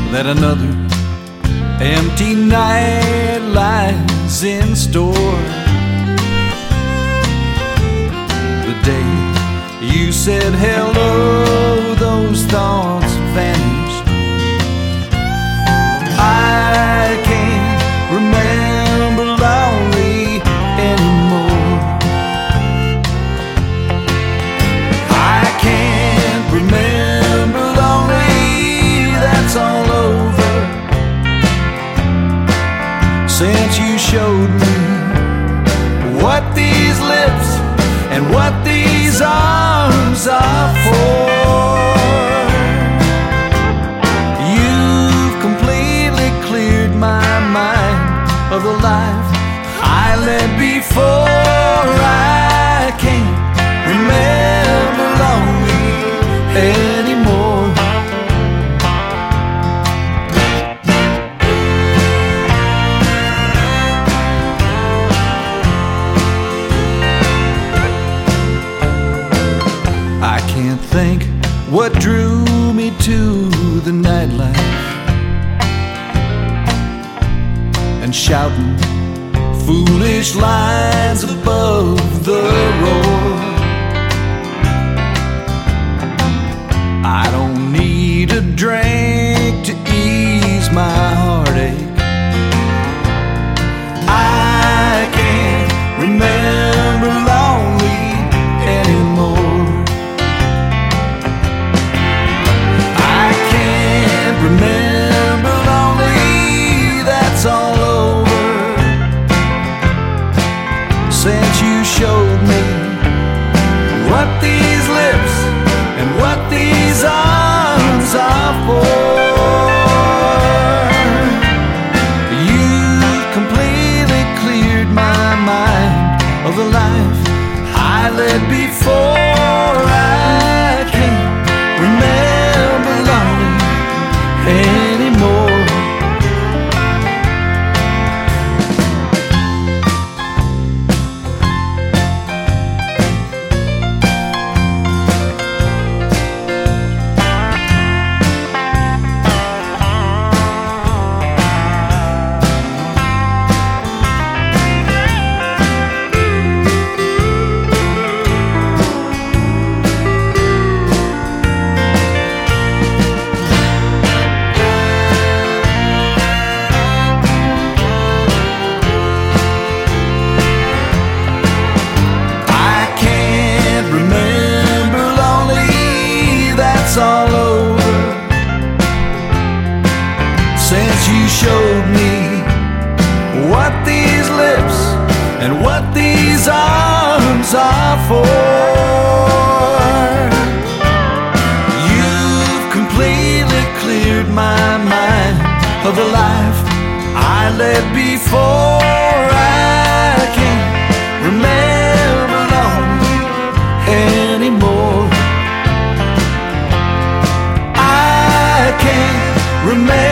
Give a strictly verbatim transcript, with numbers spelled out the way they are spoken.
that another empty night lies in store. The day you said hello, those thoughts vanished. I can't remember lonely anymore. I can't remember lonely, that's all over. Since you showed me what these lips and what these arms are for. You've completely cleared my mind of the life I led before. I can't remember lonely anymore. I can't think what drew me to the nightlife and shouting foolish lines above the roar. I don't need a drink to ease my heartache. I can't remember lonely anymore. I can't remember lonely, that's all over. Since you showed me what these lips and what these arms are for. You've completely cleared my mind of the life I led before. I can't remember lonely anymore. All over. Since you showed me what these lips and what these arms are for. You've completely cleared my mind of the life I led before. I can't remember lonely anymore. I can't remember